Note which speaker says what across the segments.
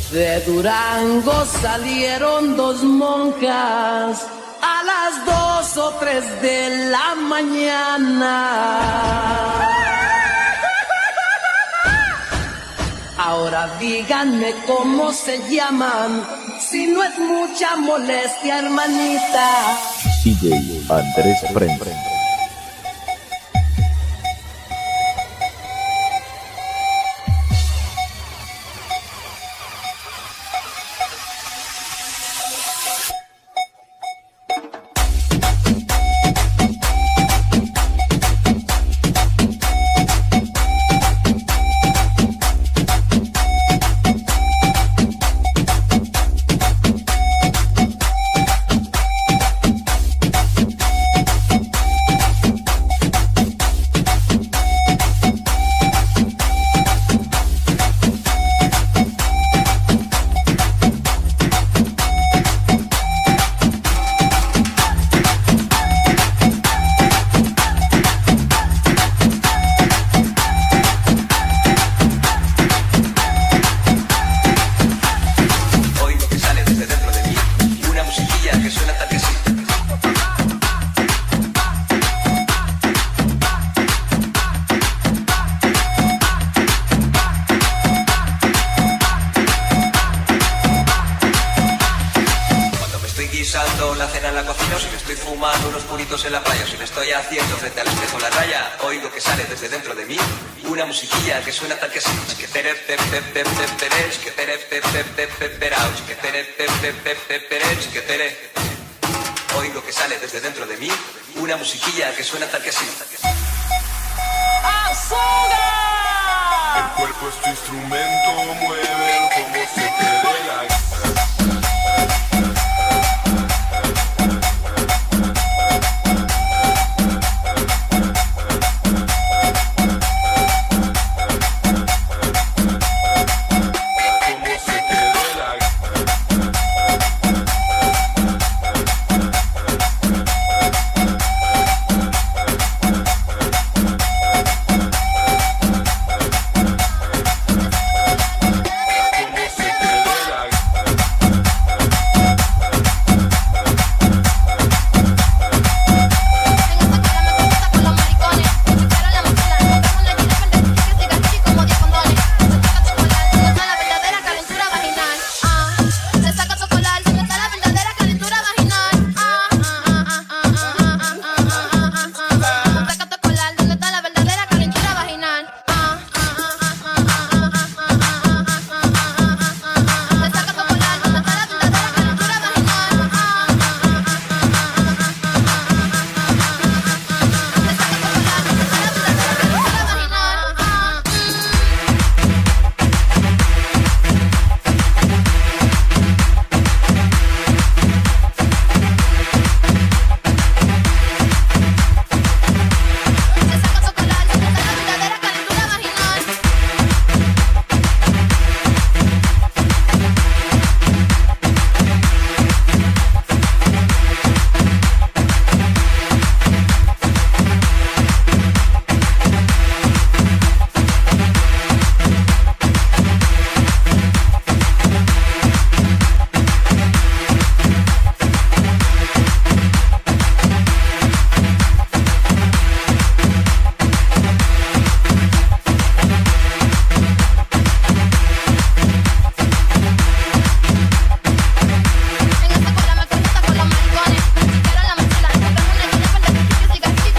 Speaker 1: De Durango salieron dos monjas a las 2 o 3 de la mañana. Ahora díganme cómo se llaman, si no es mucha molestia, hermanita.
Speaker 2: DJ Andrés Prensa.
Speaker 3: La cena en la cocina, o si me estoy fumando unos puritos en la playa, o si me estoy haciendo frente al espejo la raya, oigo que sale desde dentro de mí una musiquilla que suena tal que así. Oigo que sale desde dentro de mí una musiquilla que suena tal que así.
Speaker 4: El cuerpo es tu instrumento, mueve como se te dé la gana.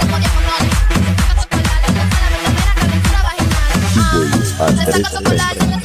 Speaker 2: Andrés Prensa.